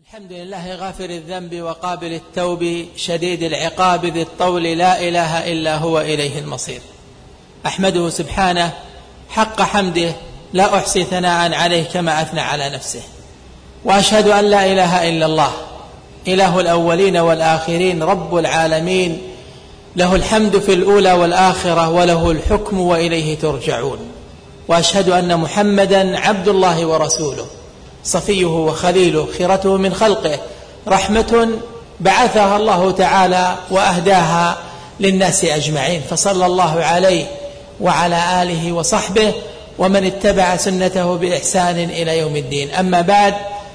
الحمد لله غافر الذنب وقابل التوب شديد العقاب ذي الطول لا إله إلا هو إليه المصير. أحمده سبحانه حق حمده لا أحصي ثناء عليه كما أثنى على نفسه، وأشهد أن لا إله إلا الله إله الأولين والآخرين رب العالمين، له الحمد في الأولى والآخرة وله الحكم وإليه ترجعون. وأشهد أن محمدا عبد الله ورسوله صفيه وخليله خيرته من خلقه، رحمة بعثها الله تعالى وأهداها للناس أجمعين، فصلى الله عليه وعلى آله وصحبه ومن اتبع سنته بإحسان إلى يوم الدين. أما بعد،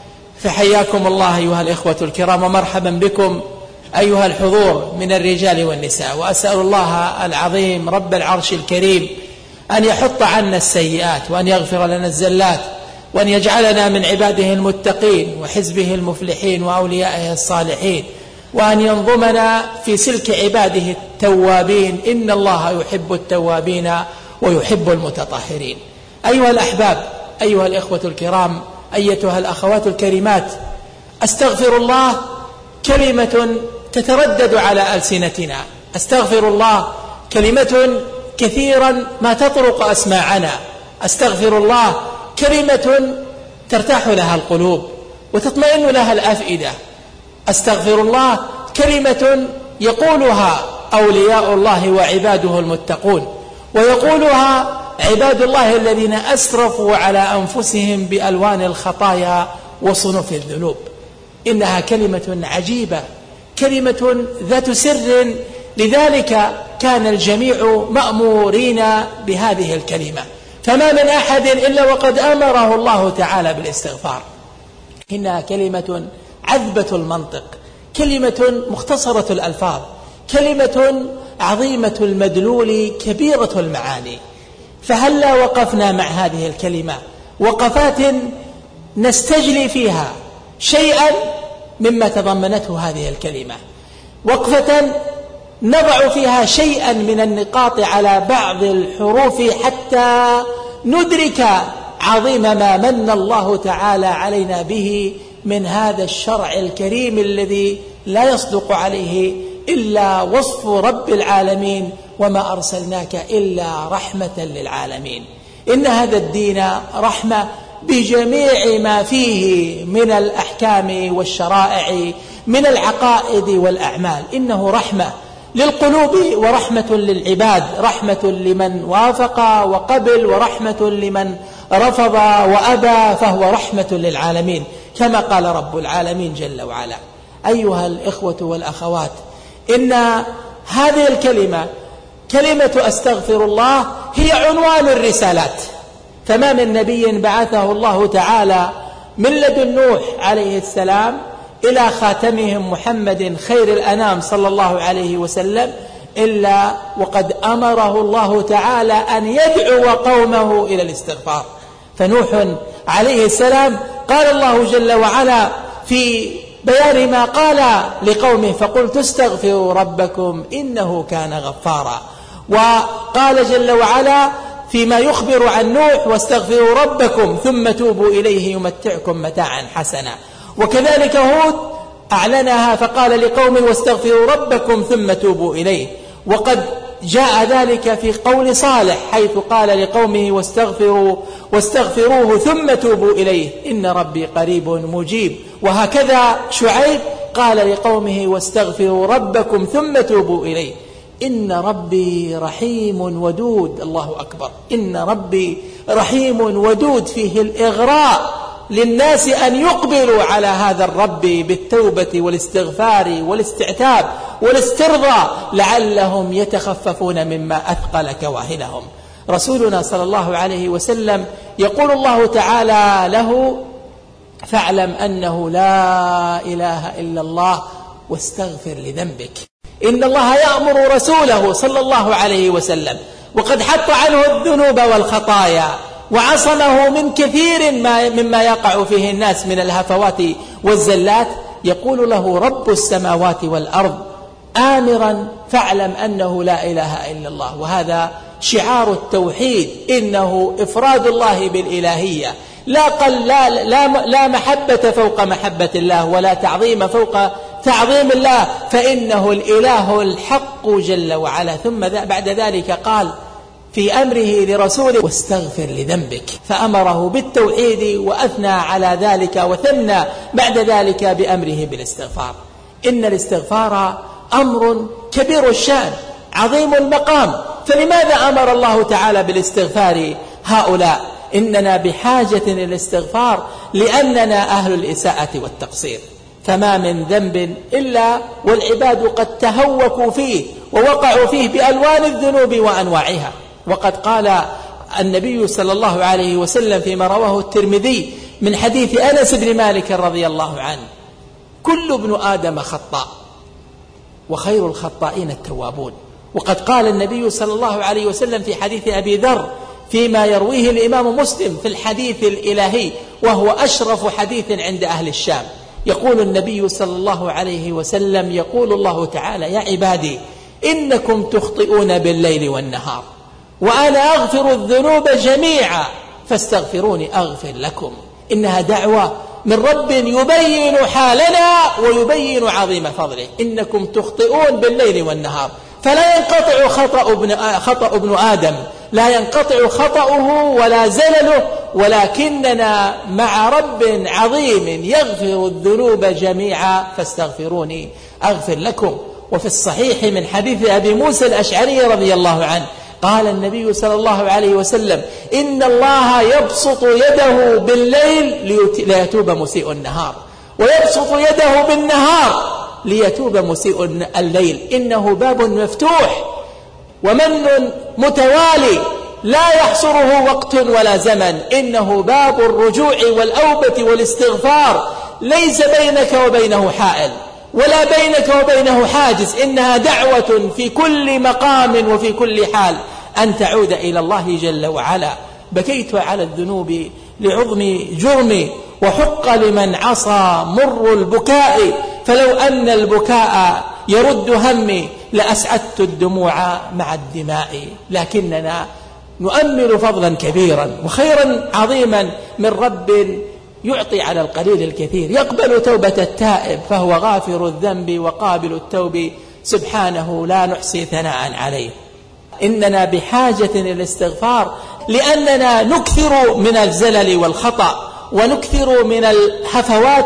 فحياكم الله أيها الإخوة الكرام ومرحبا بكم أيها الحضور من الرجال والنساء، وأسأل الله العظيم رب العرش الكريم أن يحط عنا السيئات وأن يغفر لنا الزلات وأن يجعلنا من عباده المتقين وحزبه المفلحين وأوليائه الصالحين، وأن ينظمنا في سلك عباده التوابين، إن الله يحب التوابين ويحب المتطهرين. أيها الأحباب، أيها الإخوة الكرام، أيتها الأخوات الكريمات، أستغفر الله كلمة تتردد على ألسنتنا، أستغفر الله كلمة كثيرا ما تطرق أسماعنا، أستغفر الله كلمة ترتاح لها القلوب وتطمئن لها الأفئدة، أستغفر الله كلمة يقولها أولياء الله وعباده المتقون، ويقولها عباد الله الذين أسرفوا على أنفسهم بألوان الخطايا وصنوف الذنوب. إنها كلمة عجيبة، كلمة ذات سر، لذلك كان الجميع مأمورين بهذه الكلمة، فما من أحد إلا وقد أمره الله تعالى بالاستغفار. إنها كلمة عذبة المنطق، كلمة مختصرة الألفاظ، كلمة عظيمة المدلول كبيرة المعاني. فهلا وقفنا مع هذه الكلمة وقفات نستجلي فيها شيئا مما تضمنته هذه الكلمة، وقفة نضع فيها شيئا من النقاط على بعض الحروف حتى ندرك عظيم ما من الله تعالى علينا به من هذا الشرع الكريم الذي لا يصدق عليه إلا وصف رب العالمين، وما أرسلناك إلا رحمة للعالمين. إن هذا الدين رحمة بجميع ما فيه من الأحكام والشرائع من العقائد والأعمال. إنه رحمة للقلوب ورحمة للعباد، رحمة لمن وافق وقبل ورحمة لمن رفض وأبى، فهو رحمة للعالمين كما قال رب العالمين جل وعلا. أيها الإخوة والأخوات، إن هذه الكلمة كلمة أستغفر الله هي عنوان الرسالات، فما من نبي بعثه الله تعالى من لدن نوح عليه السلام إلى خاتمهم محمد خير الأنام صلى الله عليه وسلم إلا وقد أمره الله تعالى أن يدعو قومه إلى الاستغفار. فنوح عليه السلام قال الله جل وعلا في بيان ما قال لقومه: فقلت استغفروا ربكم إنه كان غفارا. وقال جل وعلا فيما يخبر عن نوح: واستغفروا ربكم ثم توبوا إليه يمتعكم متاعا حسنا. وكذلك هود أعلنها فقال لقومه: واستغفروا ربكم ثم توبوا إليه. وقد جاء ذلك في قول صالح حيث قال لقومه: واستغفروه ثم توبوا إليه إن ربي قريب مجيب. وهكذا شعيب قال لقومه: واستغفروا ربكم ثم توبوا إليه إن ربي رحيم ودود. الله أكبر، إن ربي رحيم ودود، فيه الإغراء للناس أن يقبلوا على هذا الرب بالتوبة والاستغفار والاستعتاب والاسترضاء لعلهم يتخففون مما أثقل كواهلهم. رسولنا صلى الله عليه وسلم يقول الله تعالى له: فاعلم أنه لا إله إلا الله واستغفر لذنبك. إن الله يأمر رسوله صلى الله عليه وسلم وقد حط عنه الذنوب والخطايا وعصمه من كثير مما يقع فيه الناس من الهفوات والزلات، يقول له رب السماوات والأرض آمرا: فاعلم أنه لا إله إلا الله. وهذا شعار التوحيد، إنه إفراد الله بالإلهية، لا محبة فوق محبة الله، ولا تعظيم فوق تعظيم الله، فإنه الإله الحق جل وعلا. ثم بعد ذلك قال في أمره لرسوله: واستغفر لذنبك، فأمره بالتوحيد وأثنى على ذلك وثنى بعد ذلك بأمره بالاستغفار. إن الاستغفار أمر كبير الشأن عظيم المقام، فلماذا أمر الله تعالى بالاستغفار هؤلاء؟ إننا بحاجة إلى الاستغفار لأننا أهل الإساءة والتقصير، فما من ذنب إلا والعباد قد تهوكوا فيه ووقعوا فيه بألوان الذنوب وأنواعها. وقد قال النبي صلى الله عليه وسلم فيما رواه الترمذي من حديث أنس بن مالك رضي الله عنه: كل ابن آدم خطاء وخير الخطائين التوابون. وقد قال النبي صلى الله عليه وسلم في حديث أبي ذر فيما يرويه الإمام مسلم في الحديث الإلهي، وهو أشرف حديث عند أهل الشام، يقول النبي صلى الله عليه وسلم: يقول الله تعالى: يا عبادي إنكم تخطئون بالليل والنهار وأنا أغفر الذنوب جميعا فاستغفروني أغفر لكم. إنها دعوة من رب يبين حالنا ويبين عظيم فضله. إنكم تخطئون بالليل والنهار، فلا ينقطع خطأ ابن آدم، لا ينقطع خطأه ولا زلله، ولكننا مع رب عظيم يغفر الذنوب جميعا فاستغفروني أغفر لكم. وفي الصحيح من حديث أبي موسى الأشعري رضي الله عنه قال النبي صلى الله عليه وسلم: إن الله يبسط يده بالليل ليتوب مسيء النهار، ويبسط يده بالنهار ليتوب مسيء الليل. إنه باب مفتوح ومن متوالي لا يحصره وقت ولا زمن. إنه باب الرجوع والأوبة والاستغفار، ليس بينك وبينه حائل ولا بينك وبينه حاجز. إنها دعوة في كل مقام وفي كل حال أن تعود إلى الله جل وعلا. بكيت على الذنوب لعظم جرمي، وحق لمن عصى مر البكاء، فلو أن البكاء يرد همي لأسعدت الدموع مع الدماء. لكننا نؤمل فضلا كبيرا وخيرا عظيما من رب يعطي على القليل الكثير، يقبل توبة التائب، فهو غافر الذنب وقابل التوب سبحانه لا نحصي ثناء عليه. إننا بحاجة إلى الاستغفار لأننا نكثر من الزلل والخطأ، ونكثر من الهفوات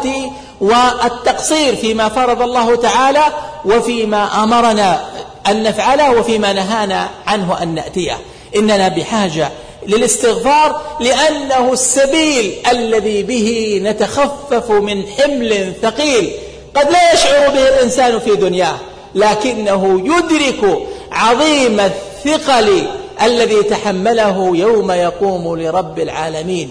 والتقصير فيما فرض الله تعالى، وفيما أمرنا أن نفعله، وفيما نهانا عنه أن نأتيه. إننا بحاجة للاستغفار لأنه السبيل الذي به نتخفف من حمل ثقيل قد لا يشعر به الإنسان في دنياه، لكنه يدرك عظيم الثقل الذي تحمله يوم يقوم لرب العالمين.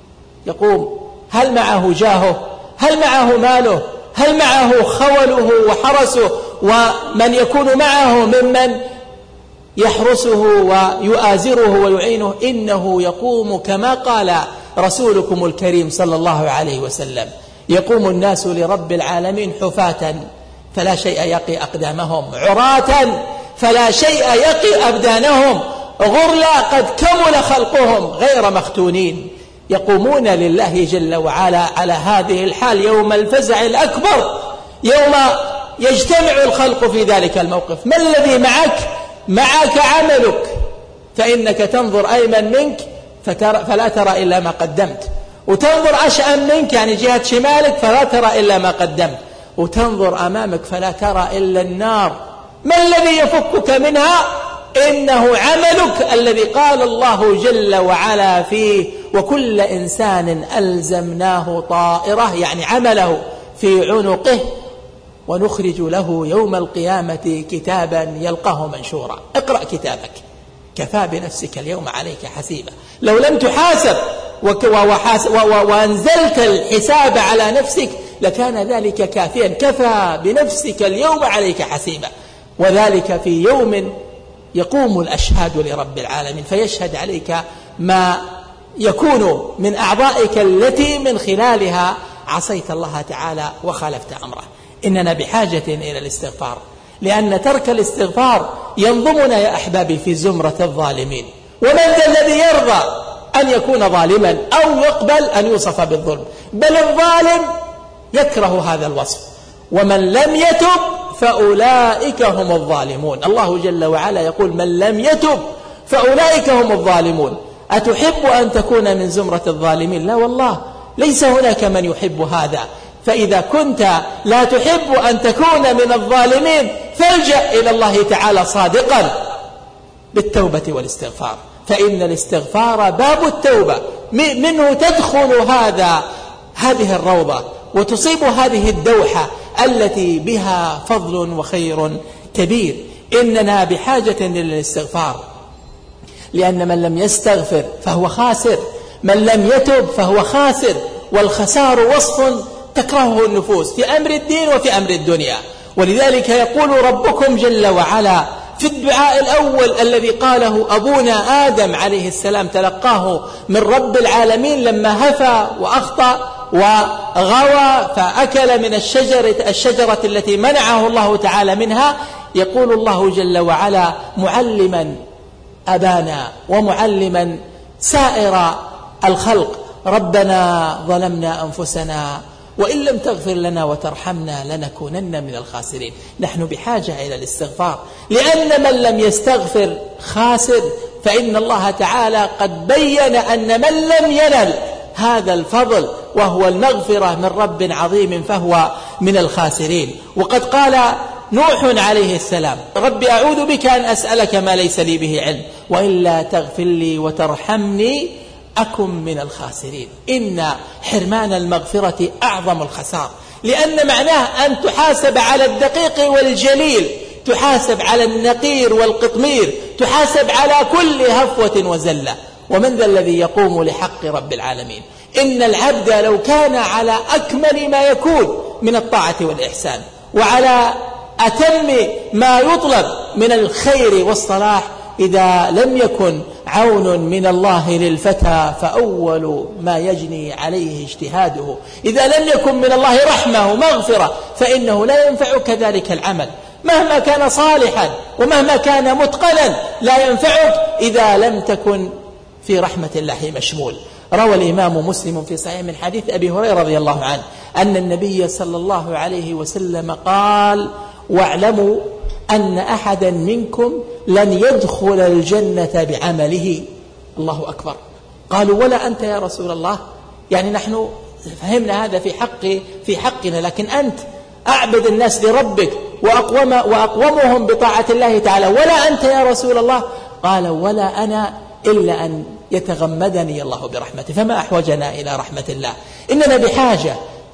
يقوم هل معه جاهه؟ هل معه ماله؟ هل معه خوله وحرسه ومن يكون معه ممن يحرسه ويؤازره ويعينه؟ إنه يقوم كما قال رسولكم الكريم صلى الله عليه وسلم: يقوم الناس لرب العالمين حفاة فلا شيء يقي أقدامهم، عراة فلا شيء يقي أبدانهم، غرلا قد كمل خلقهم غير مختونين. يقومون لله جل وعلا على هذه الحال يوم الفزع الأكبر، يوم يجتمع الخلق في ذلك الموقف. ما الذي معك؟ معك عملك، فإنك تنظر أيمن منك فلا ترى إلا ما قدمت، وتنظر أشأم منك يعني جهة شمالك فلا ترى إلا ما قدمت، وتنظر أمامك فلا ترى إلا النار. ما الذي يفكك منها؟ إنه عملك الذي قال الله جل وعلا فيه: وكل إنسان ألزمناه طائره، يعني عمله في عنقه، ونخرج له يوم القيامة كتابا يلقاه منشورا. اقرأ كتابك، كفى بنفسك اليوم عليك حسيبا. لو لم تحاسب وأنزلت الحساب على نفسك لكان ذلك كافيا. كفى بنفسك اليوم عليك حسيبا، وذلك في يوم يقوم الأشهاد لرب العالمين فيشهد عليك ما يكون من أعضائك التي من خلالها عصيت الله تعالى وخالفت أمره. إننا بحاجة إلى الاستغفار، لأن ترك الاستغفار ينضمنا يا أحبابي في زمرة الظالمين. ومن ذا الذي يرضى أن يكون ظالما أو يقبل أن يوصف بالظلم، بل الظالم يكره هذا الوصف. ومن لم يتب فأولئك هم الظالمون. الله جل وعلا يقول من لم يتب فأولئك هم الظالمون. أتحب أن تكون من زمرة الظالمين؟ لا والله، ليس هناك من يحب هذا. فإذا كنت لا تحب أن تكون من الظالمين فالجأ إلى الله تعالى صادقا بالتوبة والاستغفار، فإن الاستغفار باب التوبة، منه تدخل هذه الروضة وتصيب هذه الدوحة التي بها فضل وخير كبير. إننا بحاجة للاستغفار، لأن من لم يستغفر فهو خاسر، من لم يتب فهو خاسر، والخسار وصف تكرهه النفوس في أمر الدين وفي أمر الدنيا. ولذلك يقول ربكم جل وعلا في الدعاء الأول الذي قاله أبونا آدم عليه السلام تلقاه من رب العالمين لما هفى وأخطأ وغوى فأكل من الشجرة التي منعه الله تعالى منها، يقول الله جل وعلا معلما أبانا ومعلما سائر الخلق ربنا ظلمنا أنفسنا وإن لم تغفر لنا وترحمنا لنكونن من الخاسرين. نحن بحاجة إلى الاستغفار، لأن من لم يستغفر خاسر، فإن الله تعالى قد بين أن من لم ينل هذا الفضل وهو المغفرة من رب عظيم فهو من الخاسرين. وقد قال نوح عليه السلام رب أعوذ بك أن أسألك ما ليس لي به علم وإلا تغفر لي وترحمني أكن من الخاسرين. إن حرمان المغفرة أعظم الخسار، لأن معناه أن تحاسب على الدقيق والجليل، تحاسب على النقير والقطمير، تحاسب على كل هفوة وزلة. ومن ذا الذي يقوم لحق رب العالمين؟ إن العبد لو كان على أكمل ما يكون من الطاعة والإحسان وعلى أتم ما يطلب من الخير والصلاح، إذا لم يكن عون من الله للفتى فأول ما يجني عليه اجتهاده، إذا لم يكن من الله رحمة ومغفرة فإنه لا ينفعك ذلك العمل مهما كان صالحا ومهما كان متقنا، لا ينفعك إذا لم تكن في رحمة الله مشمول. روى الإمام مسلم في صحيح من حديث أبي هريرة رضي الله عنه أن النبي صلى الله عليه وسلم قال واعلموا أن أحدا منكم لن يدخل الجنة بعمله. الله أكبر. قالوا ولا أنت يا رسول الله؟ يعني نحن فهمنا هذا في حقنا، لكن أنت أعبد الناس لربك وأقومهم بطاعة الله تعالى، ولا أنت يا رسول الله؟ قال ولا أنا إلا أن يتغمدني الله برحمته. فما أحوجنا إلى رحمة الله؟ إننا بحاجة،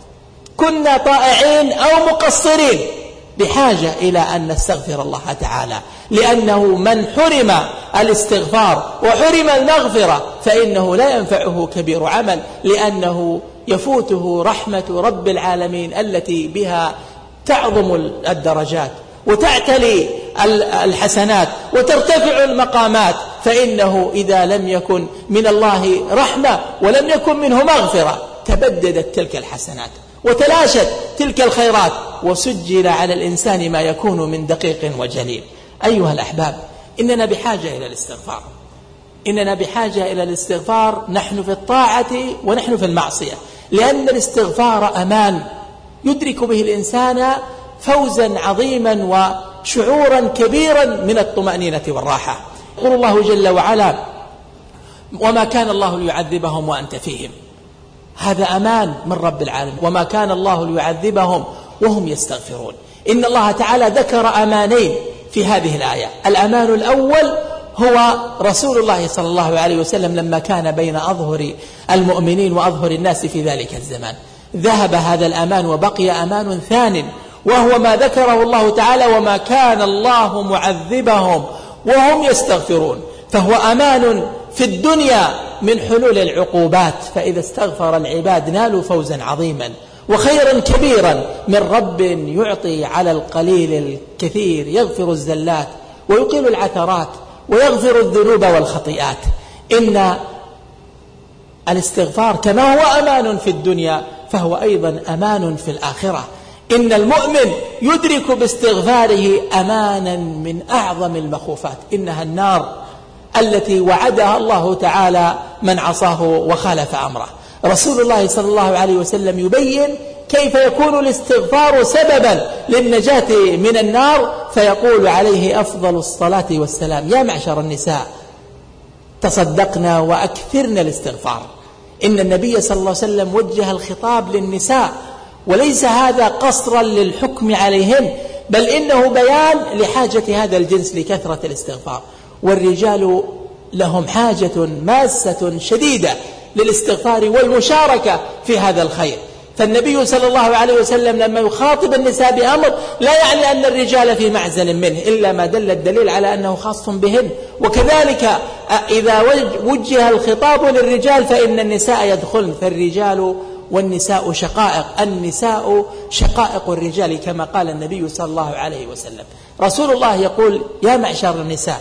كنا طائعين أو مقصرين، بحاجة إلى أن نستغفر الله تعالى، لأنه من حرم الاستغفار وحرم المغفرة فإنه لا ينفعه كبير عمل، لأنه يفوته رحمة رب العالمين التي بها تعظم الدرجات وتعتلي الحسنات وترتفع المقامات. فإنه إذا لم يكن من الله رحمة ولم يكن منه مغفرة تبددت تلك الحسنات وتلاشت تلك الخيرات وسجل على الإنسان ما يكون من دقيق وجليل. أيها الأحباب، إننا بحاجة إلى الاستغفار، إننا بحاجة إلى الاستغفار، نحن في الطاعة ونحن في المعصية، لأن الاستغفار أمان يدرك به الإنسان فوزا عظيما وشعورا كبيرا من الطمأنينة والراحة. يقول الله جل وعلا وما كان الله ليعذبهم وأنت فيهم، هذا أمان من رب العالمين، وما كان الله ليعذبهم وهم يستغفرون. إن الله تعالى ذكر أمانين في هذه الآية. الأمان الأول هو رسول الله صلى الله عليه وسلم لما كان بين أظهر المؤمنين وأظهر الناس في ذلك الزمان، ذهب هذا الأمان وبقي أمان ثان، وهو ما ذكره الله تعالى وما كان الله معذبهم وهم يستغفرون، فهو أمان في الدنيا من حلول العقوبات، فإذا استغفر العباد نالوا فوزا عظيما وخيرا كبيرا من رب يعطي على القليل الكثير، يغفر الزلات ويقيل العثرات ويغفر الذنوب والخطيئات. إن الاستغفار كما هو أمان في الدنيا فهو أيضا أمان في الآخرة. إن المؤمن يدرك باستغفاره أمانا من أعظم المخوفات، إنها النار التي وعدها الله تعالى من عصاه وخالف أمره. رسول الله صلى الله عليه وسلم يبين كيف يكون الاستغفار سببا للنجاة من النار، فيقول عليه أفضل الصلاة والسلام: يا معشر النساء تصدقنا وأكثرنا الاستغفار. إن النبي صلى الله عليه وسلم وجه الخطاب للنساء، وليس هذا قصرا للحكم عليهن، بل إنه بيان لحاجة هذا الجنس لكثرة الاستغفار. والرجال لهم حاجة ماسة شديدة للاستغفار والمشاركة في هذا الخير. فالنبي صلى الله عليه وسلم لما يخاطب النساء بأمر لا يعني أن الرجال في معزل منه، إلا ما دل الدليل على أنه خاص بهن. وكذلك إذا وجه الخطاب للرجال فإن النساء يدخلن، فالرجال والنساء شقائق، النساء شقائق الرجال كما قال النبي صلى الله عليه وسلم. رسول الله يقول: يا معشر النساء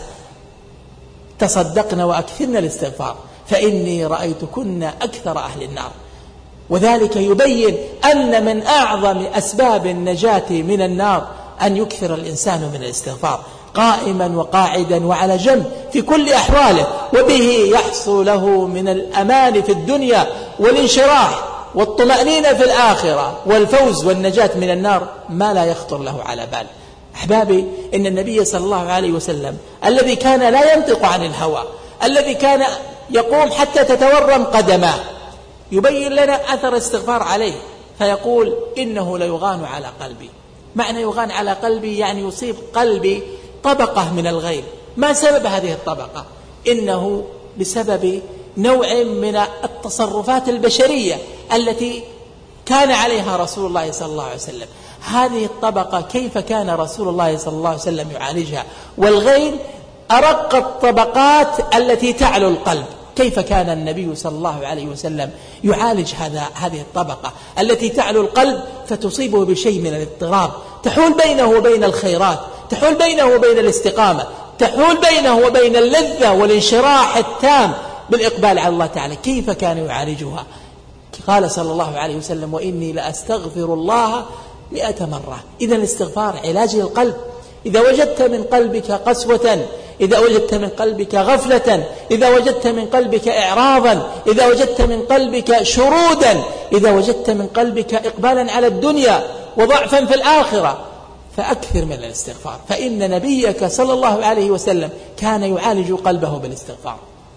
تصدقن وأكثرن الاستغفار فإني رأيتكن أكثر أهل النار. وذلك يبين أن من أعظم أسباب النجاة من النار أن يكثر الإنسان من الاستغفار قائما وقاعدا وعلى جنب في كل أحواله، وبه يحصل له من الأمان في الدنيا والانشراح والطمأنينة في الآخرة والفوز والنجاة من النار ما لا يخطر له على بال. أحبابي، إن النبي صلى الله عليه وسلم الذي كان لا ينطق عن الهوى، الذي كان يقوم حتى تتورم قدماه، يبين لنا أثر الاستغفار عليه، فيقول: إنه ليغان على قلبي. معنى يغان على قلبي يعني يصيب قلبي طبقة من الغيب. ما سبب هذه الطبقة؟ إنه بسبب نوع من التصرفات البشرية التي كان عليها رسول الله صلى الله عليه وسلم. هذه الطبقة كيف كان رسول الله صلى الله عليه وسلم يعالجها؟ والغيب أرق الطبقات التي تعلو القلب. كيف كان النبي صلى الله عليه وسلم يعالج هذه الطبقة التي تعلو القلب فتصيبه بشيء من الاضطراب، تحول بينه وبين الخيرات، تحول بينه وبين الاستقامة، تحول بينه وبين اللذة والانشراح التام بالإقبال على الله تعالى. كيف كان يعالجها؟ قال صلى الله عليه وسلم: وإني لأستغفر الله 100 مرة. إذن الاستغفار علاج للقلب. إذا وجدت من قلبك قسوة، إذا وجدت من قلبك غفلة، إذا وجدت من قلبك إعراضا، إذا وجدت من قلبك شرودا، إذا وجدت من قلبك إقبالا على الدنيا وضعفا في الآخرة، فأكثر من الاستغفار، فإن نبيك صلى الله عليه وسلم كان يعالج قلبه بالاستغفار.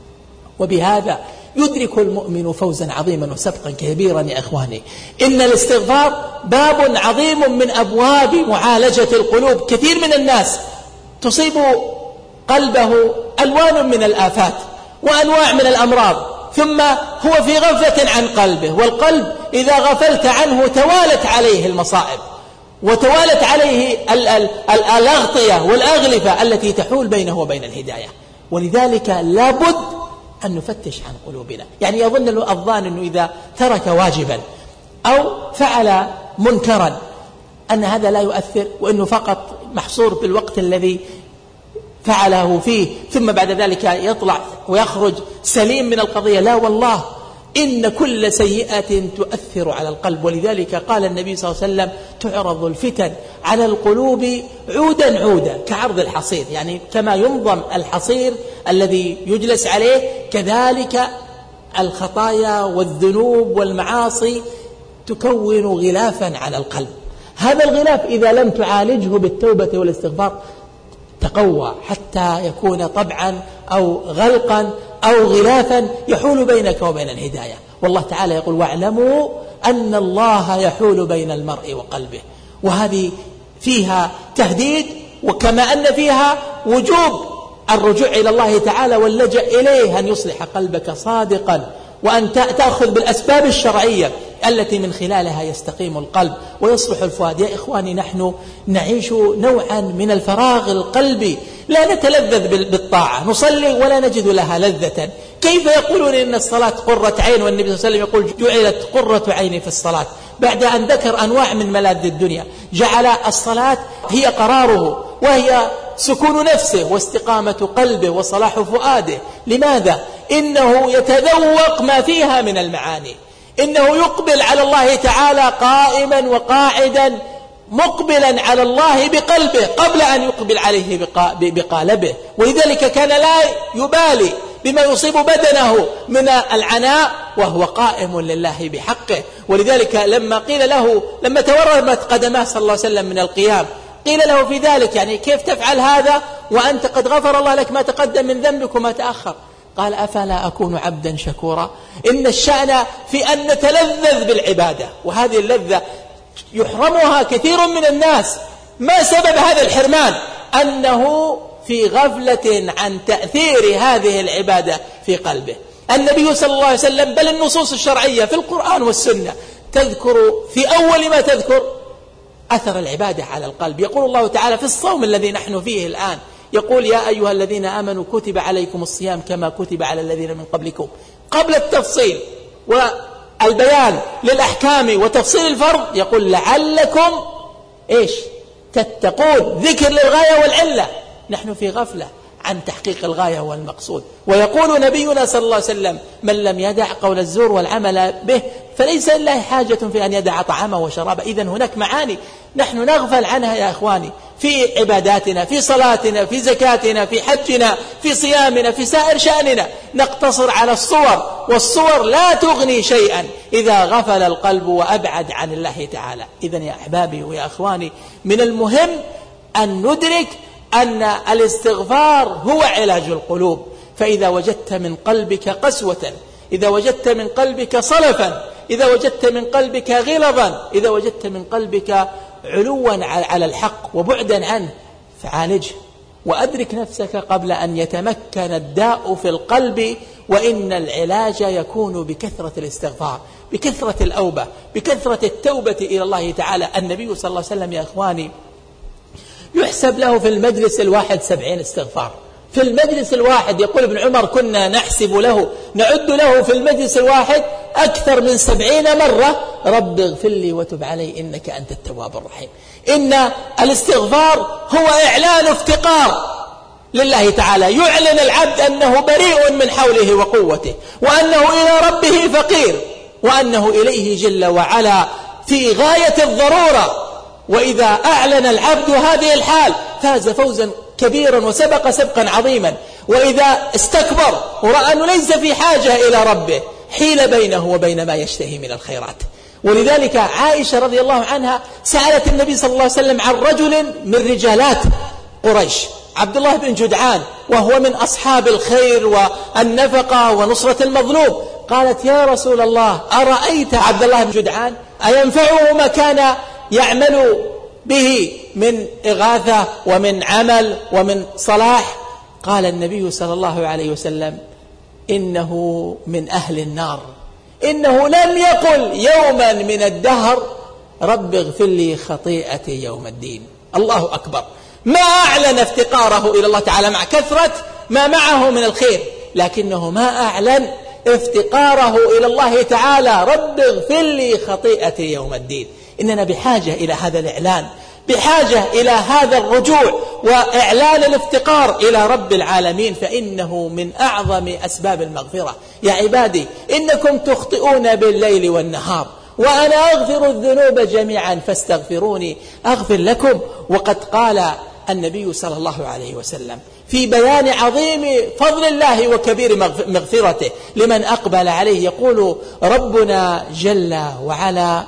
وبهذا يدرك المؤمن فوزا عظيما وسبقا كبيرا. يا إخواني، إن الاستغفار باب عظيم من أبواب معالجة القلوب. كثير من الناس تصيب قلبه ألوان من الآفات وأنواع من الأمراض، ثم هو في غفلة عن قلبه، والقلب إذا غفلت عنه توالت عليه المصائب وتوالت عليه الأغطية والأغلفة التي تحول بينه وبين الهداية. ولذلك لابد أن نفتش عن قلوبنا. يعني يظن الظان أنه إذا ترك واجبا أو فعل منكرا أن هذا لا يؤثر، وأنه فقط محصور بالوقت الذي فعله فيه، ثم بعد ذلك يطلع ويخرج سليم من القضية. لا والله، إن كل سيئة تؤثر على القلب. ولذلك قال النبي صلى الله عليه وسلم: تعرض الفتن على القلوب عودا عودا كعرض الحصير. يعني كما ينظم الحصير الذي يجلس عليه، كذلك الخطايا والذنوب والمعاصي تكون غلافا على القلب. هذا الغلاف إذا لم تعالجه بالتوبة والاستغفار تقوى حتى يكون طبعا أو غلقا أو غلافا يحول بينك وبين الهداية. والله تعالى يقول: واعلموا أن الله يحول بين المرء وقلبه. وهذه فيها تهديد، وكما أن فيها وجوب الرجوع إلى الله تعالى واللجأ إليه، أن يصلح قلبك صادقا، وأن تأخذ بالأسباب الشرعية التي من خلالها يستقيم القلب ويصلح الفؤاد. يا إخواني، نحن نعيش نوعا من الفراغ القلبي، لا نتلذذ بالطاعة، نصلي ولا نجد لها لذة. كيف يقولون إن الصلاة قرة عين، والنبي صلى الله عليه وسلم يقول: جعلت قرة عيني في الصلاة، بعد أن ذكر أنواع من ملاذ الدنيا جعل الصلاة هي قراره، وهي سكون نفسه واستقامة قلبه وصلاح فؤاده. لماذا؟ إنه يتذوق ما فيها من المعاني، إنه يقبل على الله تعالى قائما وقاعدا، مقبلا على الله بقلبه قبل أن يقبل عليه بقالبه. ولذلك كان لا يبالي بما يصيب بدنه من العناء وهو قائم لله بحقه. ولذلك لما تورمت قدماه صلى الله عليه وسلم من القيام قيل له في ذلك يعني كيف تفعل هذا وأنت قد غفر الله لك ما تقدم من ذنبك وما تأخر؟ قال أفلا أكون عبدا شكورا. إن الشأن في أن نتلذذ بالعبادة، وهذه اللذة يحرمها كثير من الناس. ما سبب هذا الحرمان؟ أنه في غفلة عن تأثير هذه العبادة في قلبه. النبي صلى الله عليه وسلم بل النصوص الشرعية في القرآن والسنة تذكر في أول ما تذكر أثر العبادة على القلب. يقول الله تعالى في الصوم الذي نحن فيه الآن، يقول يا أيها الذين آمنوا كتب عليكم الصيام كما كتب على الذين من قبلكم، قبل التفصيل والبيان للأحكام وتفصيل الفرض يقول لعلكم تتقون، ذكر للغاية والعلة. نحن في غفلة عن تحقيق الغاية والمقصود. ويقول نبينا صلى الله عليه وسلم من لم يدع قول الزور والعمل به فليس لله حاجة في أن يدع طعامه وشرابه. إذن هناك معاني نحن نغفل عنها يا إخواني في عباداتنا، في صلاتنا، في زكاتنا، في حجنا، في صيامنا، في سائر شأننا. نقتصر على الصور، والصور لا تغني شيئا إذا غفل القلب وأبعد عن الله تعالى. إذن يا أحبابي ويا أخواني من المهم أن ندرك أن الاستغفار هو علاج القلوب. فإذا وجدت من قلبك قسوة، إذا وجدت من قلبك صلفا، إذا وجدت من قلبك غلظا، إذا وجدت من قلبك علوا على الحق وبعدا عنه فعالجه وأدرك نفسك قبل أن يتمكن الداء في القلب. وإن العلاج يكون بكثرة الاستغفار، بكثرة الأوبة، بكثرة التوبة إلى الله تعالى. النبي صلى الله عليه وسلم يا أخواني يحسب له في المجلس الواحد 70 استغفار. في المجلس الواحد يقول ابن عمر كنا نحسب له نعد له في المجلس الواحد أكثر من 70 مرة رب اغفر لي وتب علي إنك أنت التواب الرحيم. إن الاستغفار هو إعلان افتقار لله تعالى، يعلن العبد أنه بريء من حوله وقوته، وأنه إلى ربه فقير، وأنه إليه جل وعلا في غاية الضرورة. وإذا أعلن العبد هذه الحال فاز فوزا كبيرا وسبق سبقا عظيما. وإذا استكبر ورأى أنه ليس في حاجة إلى ربه حيل بينه وبين ما يشتهي من الخيرات. ولذلك عائشة رضي الله عنها سألت النبي صلى الله عليه وسلم عن رجل من رجالات قريش، عبد الله بن جدعان، وهو من أصحاب الخير والنفقة ونصرة المظلوم. قالت يا رسول الله أرأيت عبد الله بن جدعان أينفعه ما كان يعمل به من إغاثة ومن عمل ومن صلاح؟ قال النبي صلى الله عليه وسلم إنه من أهل النار، إنه لم يقل يوما من الدهر رب اغفر لي خطيئتي يوم الدين. الله أكبر، ما أعلن افتقاره إلى الله تعالى مع كثرة ما معه من الخير، لكنه ما أعلن افتقاره إلى الله تعالى رب اغفر لي خطيئتي يوم الدين. إننا بحاجة إلى هذا الإعلان، بحاجة إلى هذا الرجوع وإعلان الافتقار إلى رب العالمين، فإنه من أعظم أسباب المغفرة. يا عبادي إنكم تخطئون بالليل والنهار وأنا أغفر الذنوب جميعا فاستغفروني أغفر لكم. وقد قال النبي صلى الله عليه وسلم في بيان عظيم فضل الله وكبير مغفرته لمن أقبل عليه، يقول ربنا جل وعلا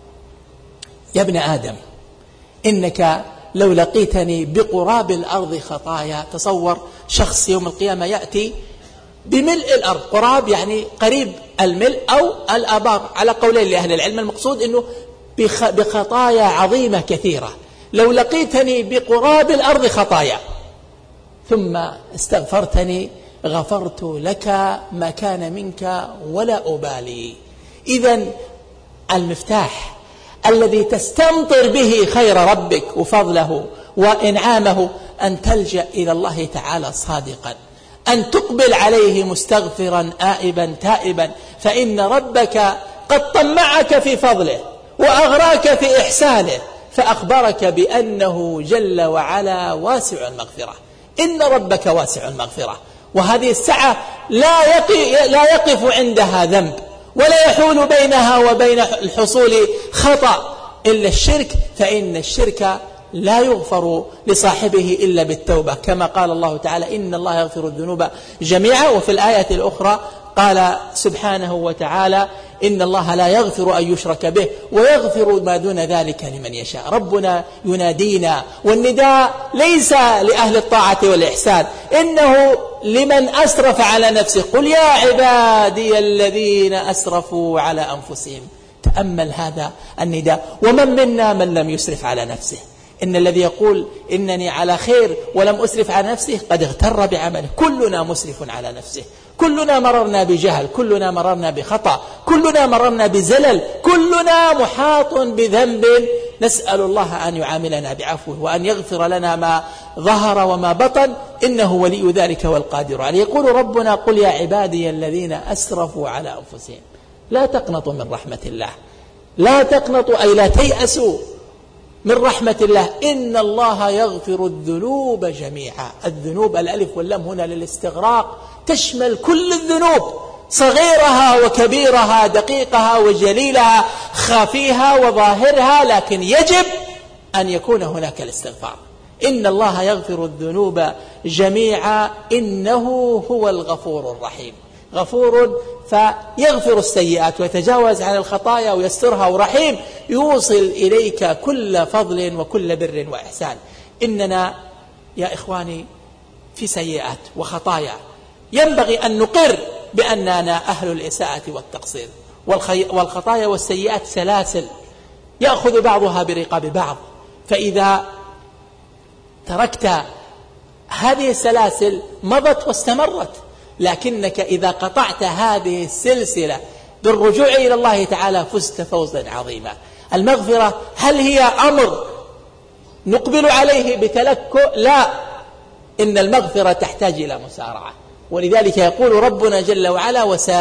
يا ابن آدم إنك لو لقيتني بقراب الأرض خطايا. تصور شخص يوم القيامة يأتي بملء الأرض، قراب يعني قريب الملء أو الآبار على قولين لأهل العلم، المقصود أنه بخطايا عظيمة كثيرة. لو لقيتني بقراب الأرض خطايا ثم استغفرتني غفرت لك ما كان منك ولا أبالي. إذن المفتاح الذي تستمطر به خير ربك وفضله وإنعامه أن تلجأ إلى الله تعالى صادقا، أن تقبل عليه مستغفرا آئبا تائبا، فإن ربك قد طمعك في فضله وأغراك في إحسانه، فأخبرك بأنه جل وعلا واسع المغفرة. إن ربك واسع المغفرة، وهذه السعة لا يقف عندها ذنب ولا يحول بينها وبين الحصول خطأ إلا الشرك، فإن الشرك لا يغفر لصاحبه إلا بالتوبة، كما قال الله تعالى إن الله يغفر الذنوب جميعا. وفي الآية الأخرى قال سبحانه وتعالى إن الله لا يغفر أن يشرك به ويغفر ما دون ذلك لمن يشاء. ربنا ينادينا، والنداء ليس لأهل الطاعة والإحسان، إنه لمن أسرف على نفسه. قل يا عبادي الذين أسرفوا على أنفسهم. تأمل هذا النداء. ومن منا من لم يسرف على نفسه؟ إن الذي يقول إنني على خير ولم أسرف على نفسه قد اغتر بعمله. كلنا مسرف على نفسه، كلنا مررنا بجهل، كلنا مررنا بخطأ، كلنا مررنا بزلل، كلنا محاط بذنب. نسأل الله أن يعاملنا بعفوه وأن يغفر لنا ما ظهر وما بطن، إنه ولي ذلك والقادر عليه. يقول ربنا قل يا عبادي الذين أسرفوا على أنفسهم لا تقنطوا من رحمة الله. لا تقنطوا أي لا تيأسوا من رحمة الله، إن الله يغفر الذنوب جميعا. الذنوب الألف واللام هنا للاستغراق، تشمل كل الذنوب، صغيرها وكبيرها، دقيقها وجليلها، خافيها وظاهرها، لكن يجب أن يكون هناك الاستغفار. إن الله يغفر الذنوب جميعا إنه هو الغفور الرحيم. غفور فيغفر السيئات ويتجاوز عن الخطايا ويسترها، ورحيم يوصل إليك كل فضل وكل بر وإحسان. إننا يا إخواني في سيئات وخطايا، ينبغي أن نقر بأننا أهل الإساءة والتقصير. والخطايا والسيئات سلاسل يأخذ بعضها برقاب بعض، فإذا تركت هذه السلاسل مضت واستمرت، لكنك إذا قطعت هذه السلسلة بالرجوع إلى الله تعالى فزت فوزا عظيما. المغفرة هل هي أمر نقبل عليه بتلكؤ؟ لا، إن المغفرة تحتاج إلى مسارعة. ولذلك يقول ربنا جل وعلا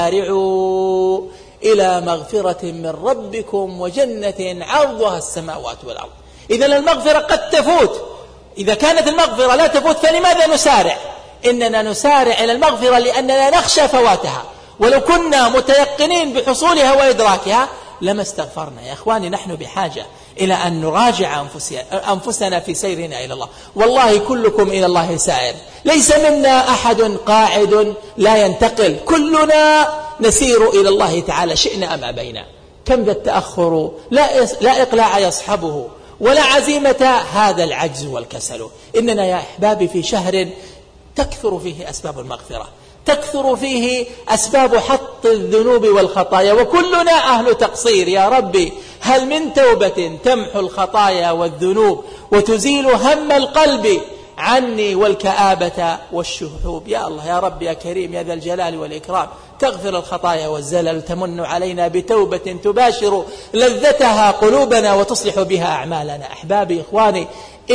وسارعوا إلى مغفرة من ربكم وجنة عرضها السماوات والأرض. إذن المغفرة قد تفوت. إذا كانت المغفرة لا تفوت فلماذا نسارع؟ إننا نسارع إلى المغفرة لأننا نخشى فواتها، ولو كنا متيقنين بحصولها وإدراكها لما استغفرنا. يا أخواني نحن بحاجة إلى أن نراجع أنفسنا في سيرنا إلى الله. والله كلكم إلى الله سائر، ليس منا أحد قاعد لا ينتقل، كلنا نسير إلى الله تعالى شئنا أم أبينا. كم ذا التأخر لا إقلاع يصحبه ولا عزيمة، هذا العجز والكسل. إننا يا أحبابي في شهر تكثر فيه أسباب المغفرة، تكثر فيه أسباب حط الذنوب والخطايا، وكلنا أهل تقصير. يا ربي هل من توبة تمحو الخطايا والذنوب وتزيل هم القلب عني والكآبة والشحوب؟ يا الله يا رب يا كريم يا ذا الجلال والإكرام، تغفر الخطايا والزلل، تمن علينا بتوبة تباشر لذتها قلوبنا وتصلح بها أعمالنا. أحبابي إخواني،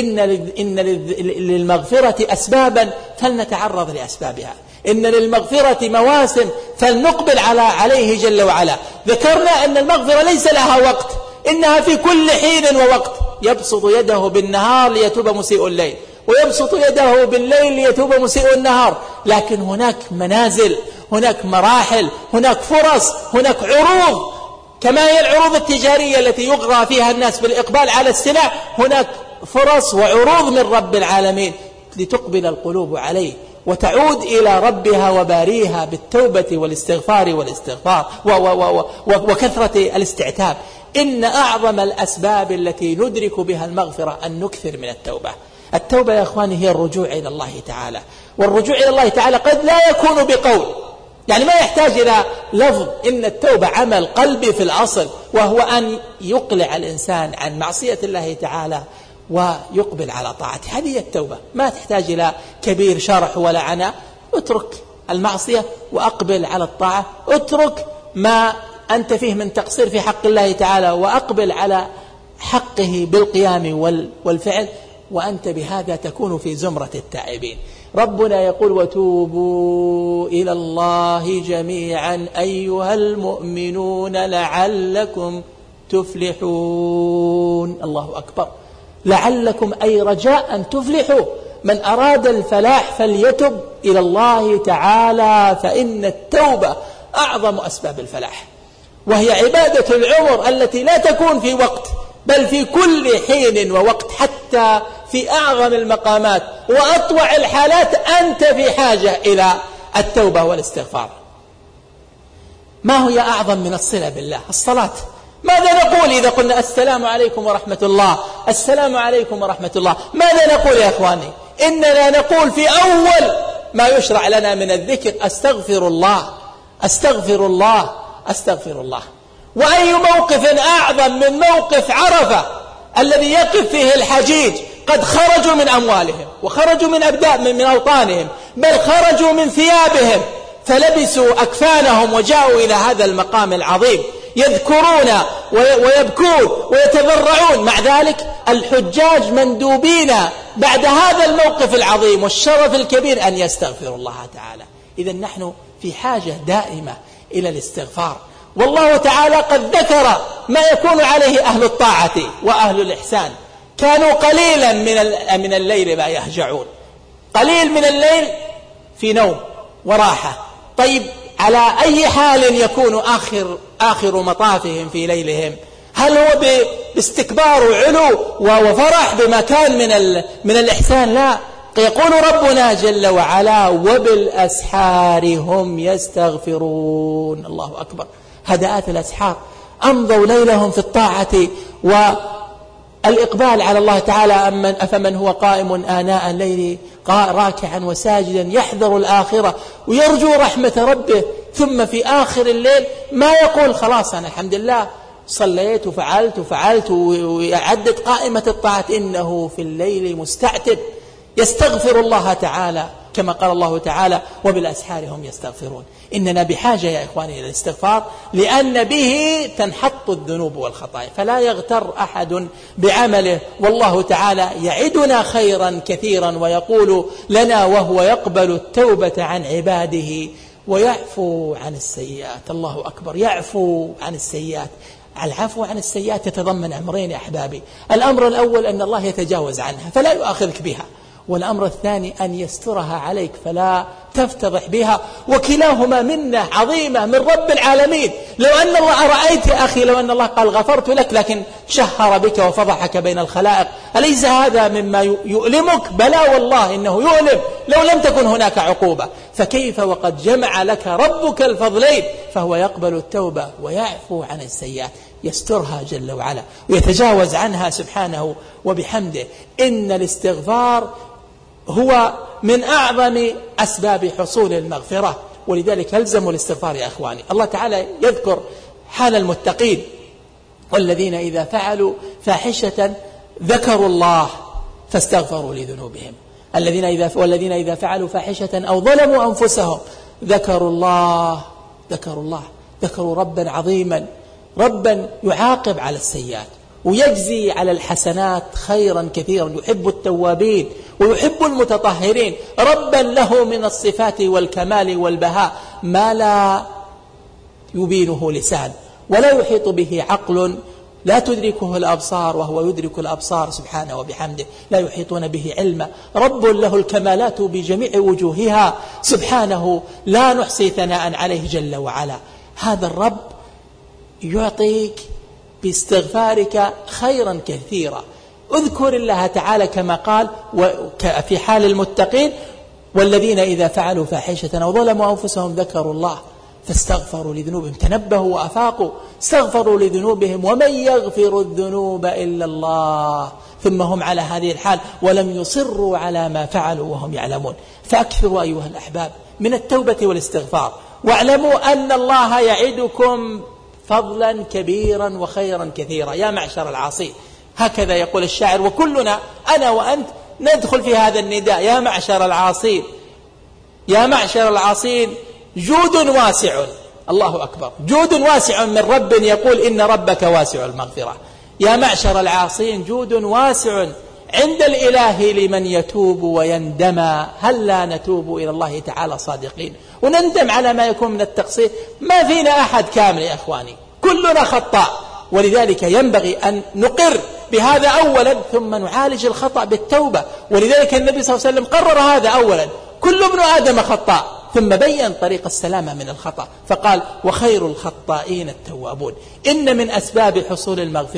إن للمغفرة أسبابا فلنتعرض لأسبابها، إن للمغفرة مواسم فلنقبل عليه جل وعلا. ذكرنا أن المغفرة ليس لها وقت، إنها في كل حين ووقت. يبسط يده بالنهار ليتوب مسيء الليل، ويبسط يده بالليل ليتوب مسيء النهار. لكن هناك منازل، هناك مراحل، هناك فرص، هناك عروض، كما هي العروض التجارية التي يغرى فيها الناس بالإقبال على السلع، هناك فرص وعروض من رب العالمين لتقبل القلوب عليه وتعود إلى ربها وباريها بالتوبة والاستغفار وكثرة الاستعتاب. إن أعظم الأسباب التي ندرك بها المغفرة أن نكثر من التوبة. التوبة يا أخواني هي الرجوع إلى الله تعالى، والرجوع إلى الله تعالى قد لا يكون بقول، يعني ما يحتاج إلى لفظ. إن التوبة عمل قلبي في الأصل، وهو أن يقلع الإنسان عن معصية الله تعالى ويقبل على طاعته. هذه هي التوبة، ما تحتاج إلى كبير شرح ولا عناء. اترك المعصية وأقبل على الطاعة، اترك ما أنت فيه من تقصير في حق الله تعالى وأقبل على حقه بالقيام والفعل، وأنت بهذا تكون في زمرة التائبين. ربنا يقول وتوبوا إلى الله جميعا أيها المؤمنون لعلكم تفلحون. الله أكبر، لعلكم أي رجاء أن تفلحوا. من أراد الفلاح فليتب إلى الله تعالى، فإن التوبة أعظم أسباب الفلاح، وهي عبادة العمر التي لا تكون في وقت، بل في كل حين ووقت، حتى في أعظم المقامات وأطوع الحالات أنت في حاجة إلى التوبة والاستغفار. ما هي أعظم من الصلة بالله؟ الصلاة. ماذا نقول إذا قلنا السلام عليكم ورحمة الله؟ السلام عليكم ورحمة الله. ماذا نقول يا أخواني؟ إننا نقول في أول ما يشرع لنا من الذكر أستغفر الله أستغفر الله أستغفر الله. وأي موقف أعظم من موقف عرفة الذي يقف فيه الحجيج، قد خرجوا من أموالهم وخرجوا من أوطانهم، بل خرجوا من ثيابهم فلبسوا أكفانهم وجاءوا إلى هذا المقام العظيم يذكرون ويبكون ويتضرعون. مع ذلك الحجاج مندوبين بعد هذا الموقف العظيم والشرف الكبير أن يستغفروا الله تعالى. إذن نحن في حاجة دائمة إلى الاستغفار. والله تعالى قد ذكر ما يكون عليه أهل الطاعة وأهل الإحسان. كانوا قليلا من الليل ما يهجعون، قليل من الليل في نوم وراحة. طيب على أي حال يكون آخر مطافهم في ليلهم؟ هل هو باستكبار وعلو وفرح بما كان من الإحسان؟ لا، يقول ربنا جل وعلا وبالأسحار هم يستغفرون. الله أكبر. هدأت الأسحار، أمضوا ليلهم في الطاعة والإقبال على الله تعالى. أفمن هو قائم آناء الليل راكعا وساجدا يحذر الآخرة ويرجو رحمة ربه، ثم في آخر الليل ما يقول خلاص أنا الحمد لله صليت وفعلت ويعدد قائمة الطاعة، إنه في الليل مستعتب يستغفر الله تعالى، كما قال الله تعالى وبالأسحار هم يستغفرون. إننا بحاجة يا إخواني إلى الاستغفار، لأن به تنحط الذنوب والخطايا، فلا يغتر أحد بعمله. والله تعالى يعدنا خيرا كثيرا ويقول لنا وهو يقبل التوبة عن عباده ويعفو عن السيئات. الله أكبر. يعفو عن السيئات. العفو عن السيئات يتضمن أمرين يا أحبابي. الأمر الأول أن الله يتجاوز عنها فلا يؤاخذك بها، والأمر الثاني أن يسترها عليك فلا تفتضح بها، وكلاهما منة عظيمة من رب العالمين. لو أن الله رأيت يا أخي، لو أن الله قال غفرت لك لكن شهر بك وفضحك بين الخلائق، أليس هذا مما يؤلمك؟ بلى والله إنه يؤلم لو لم تكن هناك عقوبة. فكيف وقد جمع لك ربك الفضلين؟ فهو يقبل التوبة ويعفو عن السيئات، يسترها جل وعلا ويتجاوز عنها سبحانه وبحمده. إن الاستغفار هو من أعظم أسباب حصول المغفرة، ولذلك يلزم الاستغفار يا أخواني. الله تعالى يذكر حال المتقين: والذين إذا فعلوا فاحشة ذكروا الله فاستغفروا لذنوبهم. والذين إذا فعلوا فاحشة أو ظلموا أنفسهم ذكروا الله ذكروا ربا عظيما، ربا يعاقب على السيئات ويجزي على الحسنات خيرا كثيرا، يحب التوابين ويحب المتطهرين، ربا له من الصفات والكمال والبهاء ما لا يبينه لسان ولا يحيط به عقل، لا تدركه الأبصار وهو يدرك الأبصار سبحانه وبحمده، لا يحيطون به علما، رب له الكمالات بجميع وجوهها سبحانه، لا نحصي ثناء عليه جل وعلا. هذا الرب يعطيك باستغفارك خيرا كثيرا. اذكر الله تعالى كما قال في حال المتقين: والذين إذا فعلوا فاحشة أو ظلموا أنفسهم ذكروا الله فاستغفروا لذنوبهم، تنبهوا وأفاقوا، استغفروا لذنوبهم، ومن يغفر الذنوب إلا الله، ثم هم على هذه الحال ولم يصروا على ما فعلوا وهم يعلمون. فأكثروا أيها الأحباب من التوبة والاستغفار، واعلموا أن الله يعدكم فضلا كبيرا وخيرا كثيرا يا معشر العاصين. هكذا يقول الشاعر، وكلنا أنا وأنت ندخل في هذا النداء: يا معشر العاصين، يا معشر العاصين، جود واسع. الله أكبر. جود واسع من رب يقول إن ربك واسع المغفرة. يا معشر العاصين، جود واسع عند الإله لمن يتوب ويندم. هل لا نتوب إلى الله تعالى صادقين ونندم على ما يكون من التقصير؟ ما فينا أحد كامل يا أخواني، كلنا خطاء، ولذلك ينبغي أن نقر بهذا أولا ثم نعالج الخطأ بالتوبة. ولذلك النبي صلى الله عليه وسلم قرر هذا أولا: كل ابن آدم خطاء، ثم بين طريق السلامة من الخطأ فقال: وخير الخطائين التوابون. إن من أسباب حصول المغفرة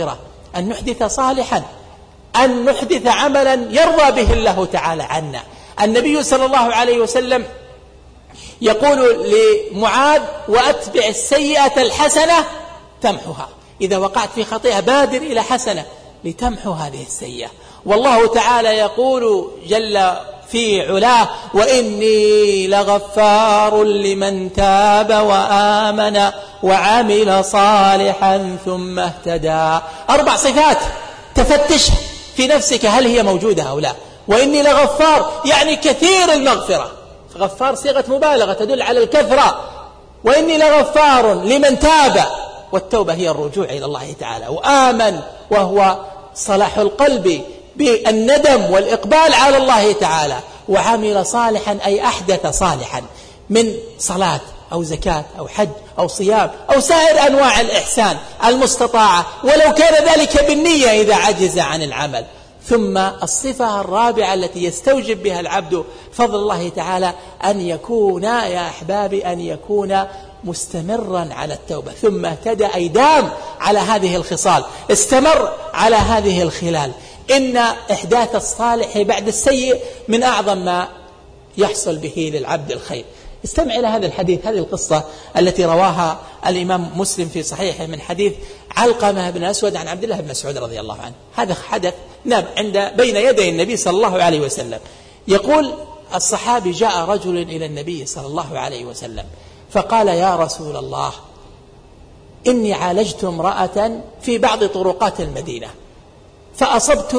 أن نحدث صالحا، أن نحدث عملا يرضى به الله تعالى عنا. النبي صلى الله عليه وسلم يقول لمعاذ: وأتبع السيئة الحسنة تمحها. إذا وقعت في خطيئة بادر إلى حسنة لتمحو هذه السيئة. والله تعالى يقول جل في علاه: وإني لغفار لمن تاب وآمن وعمل صالحا ثم اهتدى. 4 صفات تفتش في نفسك هل هي موجودة أو لا. وإني لغفار يعني كثير المغفرة، غفار صيغة مبالغة تدل على الكثرة. وإني لغفار لمن تاب، والتوبة هي الرجوع إلى الله تعالى، وآمن وهو صلاح القلب بالندم والإقبال على الله تعالى، وعمل صالحا أي أحدث صالحا من صلاة أو زكاة أو حج أو صيام أو سائر أنواع الإحسان المستطاعة، ولو كان ذلك بالنية إذا عجز عن العمل. ثم الصفة الرابعة التي يستوجب بها العبد فضل الله تعالى أن يكون يا أحبابي أن يكون مستمرا على التوبة. ثم اهتدى أي دام على هذه الخصال، استمر على هذه الخلال. إن إحداث الصالح بعد السيء من أعظم ما يحصل به للعبد الخير. استمع إلى هذا الحديث، هذه القصة التي رواها الإمام مسلم في صحيحه من حديث علقمة بن أسود عن عبد الله بن مسعود رضي الله عنه. هذا حدث بين يدي النبي صلى الله عليه وسلم. يقول الصحابي: جاء رجل إلى النبي صلى الله عليه وسلم فقال: يا رسول الله، إني عالجت امرأة في بعض طرقات المدينة فأصبت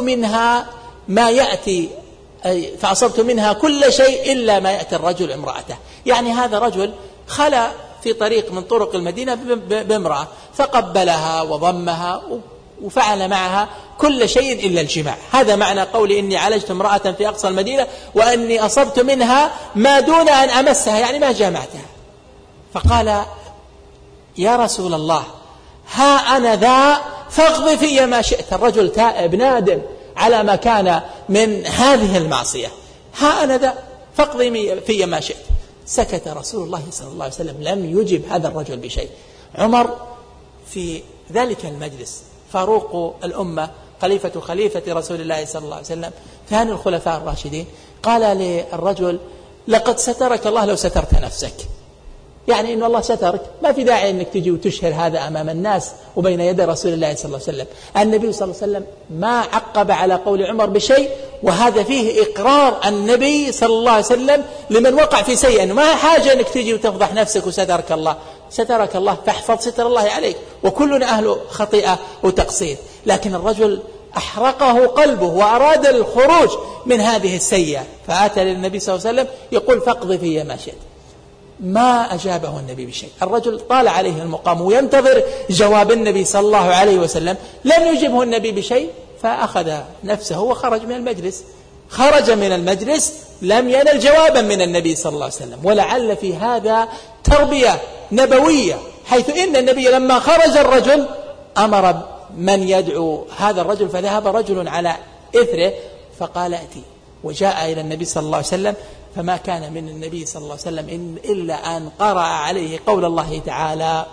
منها كل شيء إلا ما يأتي الرجل امرأته. يعني هذا رجل خلى في طريق من طرق المدينة بامرأة فقبلها وضمها وفعل معها كل شيء إلا الجماع. هذا معنى قولي إني عالجت امرأة في أقصى المدينة وأني أصبت منها ما دون أن أمسها، يعني ما جامعتها. فقال: يا رسول الله، ها أنا ذا فاقض في ما شئت. الرجل تائب نادم على ما كان من هذه المعصية. ها أنا ذا فاقض في ما شئت. سكت رسول الله صلى الله عليه وسلم، لم يجب هذا الرجل بشيء. عمر في ذلك المجلس فاروق الأمة، خليفة رسول الله صلى الله عليه وسلم، ثاني الخلفاء الراشدين، قال للرجل: لقد سترك الله لو سترت نفسك. يعني إن الله سترك، ما في داعي أنك تجي وتشهر هذا أمام الناس وبين يدي رسول الله صلى الله عليه وسلم. النبي صلى الله عليه وسلم ما عقب على قول عمر بشيء، وهذا فيه إقرار النبي صلى الله عليه وسلم لمن وقع في سيئة، أنه ما حاجة أنك تجي وتفضح نفسك وسترك الله. سترك الله فاحفظ ستر الله عليك، وكلنا أهل خطيئة وتقصير. لكن الرجل أحرقه قلبه وأراد الخروج من هذه السيئة، فأتى للنبي صلى الله عليه وسلم يقول: فاقض في ما شئت. ما أجابه النبي بشيء. الرجل طال عليه المقام وينتظر جواب النبي صلى الله عليه وسلم، لم يجبه النبي بشيء، فأخذ نفسه وخرج من المجلس. خرج من المجلس لم ينل جوابا من النبي صلى الله عليه وسلم. ولعل في هذا تربية نبوية، حيث إن النبي لما خرج الرجل أمر من يدعو هذا الرجل، فذهب رجل على إثره فقال: أتي. وجاء إلى النبي صلى الله عليه وسلم، فما كان من النبي صلى الله عليه وسلم إلا أن قرأ عليه قول الله تعالى: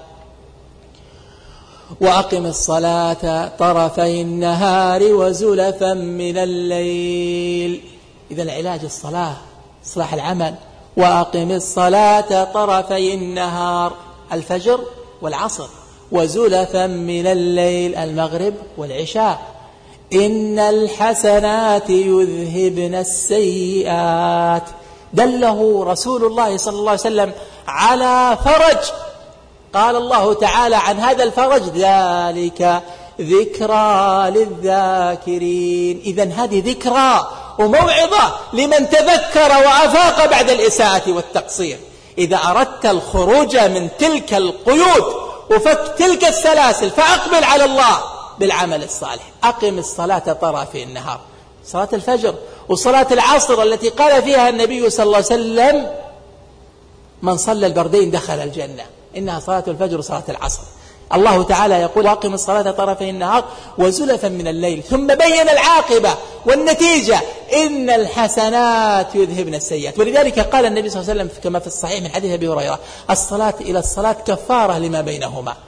وأقم الصلاة طرفي النهار وزلفا من الليل. إذا العلاج الصلاة، إصلاح العمل. وأقم الصلاة طرفي النهار، الفجر والعصر، وزلفا من الليل، المغرب والعشاء. إن الحسنات يذهبن السيئات. دله رسول الله صلى الله عليه وسلم على فرج، قال الله تعالى عن هذا الفرج: ذلك ذكرى للذاكرين. إذن هذه ذكرى وموعظة لمن تذكر وأفاق بعد الإساءة والتقصير. إذا أردت الخروج من تلك القيود وفك تلك السلاسل فأقبل على الله بالعمل الصالح. أقم الصلاة طرفي النهار، صلاة الفجر وصلاة العصر التي قال فيها النبي صلى الله عليه وسلم: من صلى البردين دخل الجنة. إنها صلاة الفجر وصلاة العصر. الله تعالى يقول: أقم الصلاة طرفي النهار وزلفا من الليل. ثم بين العاقبة والنتيجة: إن الحسنات يذهبن السيئات. ولذلك قال النبي صلى الله عليه وسلم كما في الصحيح من حديث أبي هريرة: الصلاة إلى الصلاة كفارة لما بينهما.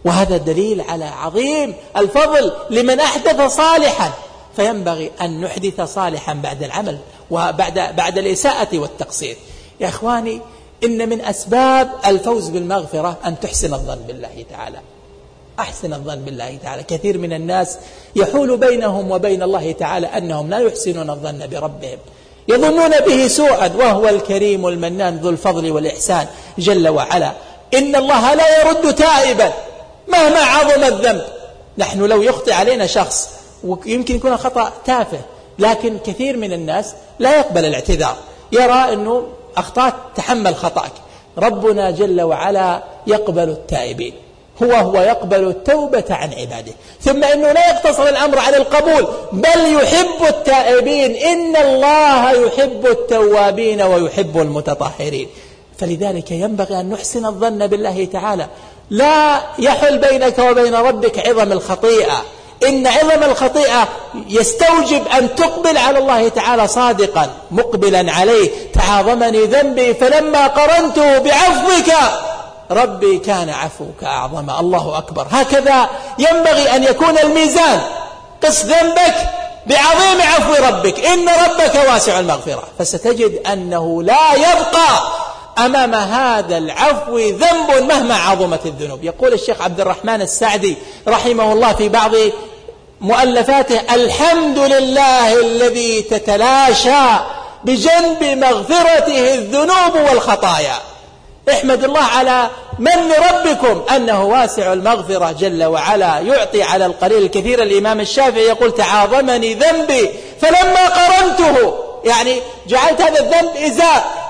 وهذا دليل على عظيم الفضل لمن أحدث صالحا، فينبغي أن نحدث صالحا بعد العمل وبعد الإساءة والتقصير. يا إخواني، إن من أسباب الفوز بالمغفرة أن تحسن الظن بالله تعالى. أحسن الظن بالله تعالى. كثير من الناس يحول بينهم وبين الله تعالى أنهم لا يحسنون الظن بربهم، يظنون به سوءا، وهو الكريم المنان ذو الفضل والإحسان جل وعلا. إن الله لا يرد تائبا مهما عظم الذنب. نحن لو يخطئ علينا شخص ويمكن يكون خطأ تافه، لكن كثير من الناس لا يقبل الاعتذار، يرى أنه أخطأت، تحمل خطأك. ربنا جل وعلا يقبل التائبين، هو يقبل التوبة عن عباده. ثم إنه لا يقتصر الأمر على القبول، بل يحب التائبين. إن الله يحب التوابين ويحب المتطهرين. فلذلك ينبغي أن نحسن الظن بالله تعالى. لا يحل بينك وبين ربك عظم الخطيئة. إن عظم الخطيئة يستوجب أن تقبل على الله تعالى صادقا مقبلا عليه. تعاظمني ذنبي فلما قرنته بعفوك ربي كان عفوك أعظم. الله أكبر. هكذا ينبغي أن يكون الميزان. قس ذنبك بعظيم عفو ربك، إن ربك واسع المغفرة، فستجد أنه لا يبقى أمام هذا العفو ذنب مهما عظمت الذنوب. يقول الشيخ عبد الرحمن السعدي رحمه الله في بعض مؤلفاته: الحمد لله الذي تتلاشى بجنب مغفرته الذنوب والخطايا. احمد الله على من ربكم أنه واسع المغفرة جل وعلا، يعطي على القليل الكثير. الإمام الشافعي يقول: تعاظمني ذنبي فلما قرنته، يعني جعلت هذا الذنب إزاء،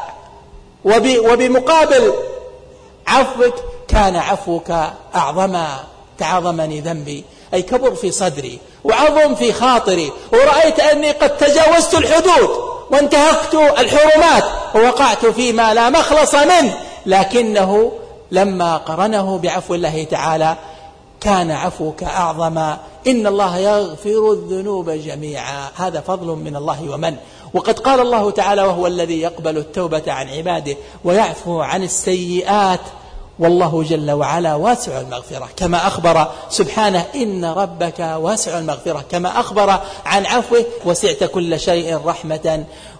وبمقابل عفوك كان عفوك أعظما. تعاظمني ذنبي أي كبر في صدري وعظم في خاطري، ورأيت أني قد تجاوزت الحدود وانتهكت الحرمات ووقعت فيما لا مخلص منه، لكنه لما قرنه بعفو الله تعالى كان عفوك أعظم. إن الله يغفر الذنوب جميعا. هذا فضل من الله ومن. وقد قال الله تعالى: وهو الذي يقبل التوبة عن عباده ويعفو عن السيئات والله جل وعلا واسع المغفرة. كما أخبر سبحانه: إن ربك واسع المغفرة، كما أخبر عن عفوه: وسعت كل شيء رحمة